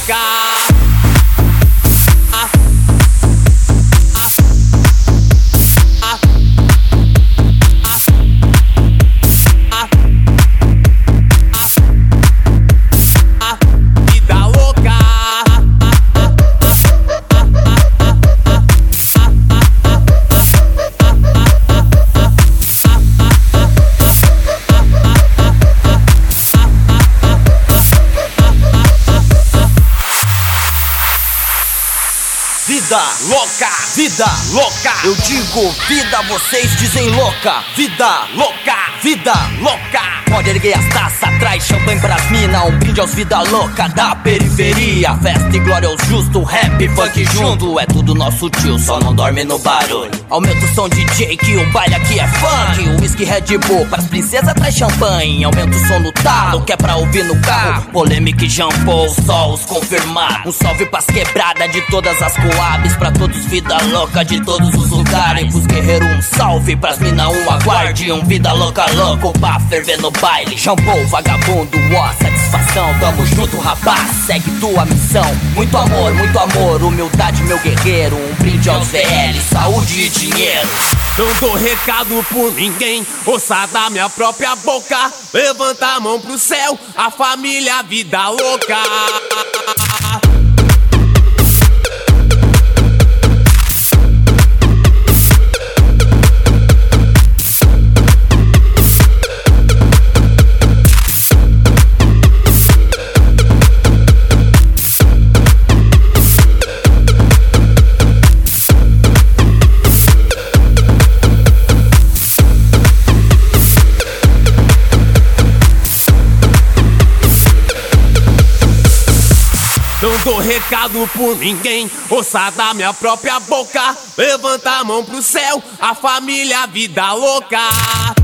louca. Vida louca, vida louca. Eu digo vida, vocês dizem louca. Vida louca, vida louca. Pode erguer as taças, traz champanhe pras mina. Um brinde aos vida louca da periferia. Festa e glória aos justos, rap, funk junto. É tudo nosso tio, só não dorme no barulho. Aumenta o som DJ que o baile aqui é funk. O whisky Red Bull pras princesas traz champanhe. Aumenta o som no talo, que é pra ouvir no carro. Polêmica e Jampou, só os confirmar. Um salve pras quebradas de todas as coabs. Pra todos vida louca de todos os lugares. Pros guerreiros um salve, pras mina um aguarde. Um vida louca louco pra ferver no baile. Jampou, vagabundo, ó, satisfação. Tamo junto, rapaz, segue tua missão. Muito amor, humildade, meu guerreiro. Um brinde aos VL, saúde e dinheiro. Não dou recado por ninguém, ouça da minha própria boca. Levanta a mão pro céu, a família vida louca. Não dou recado por ninguém, ouça da minha própria boca. Levanta a mão pro céu, a família vida louca.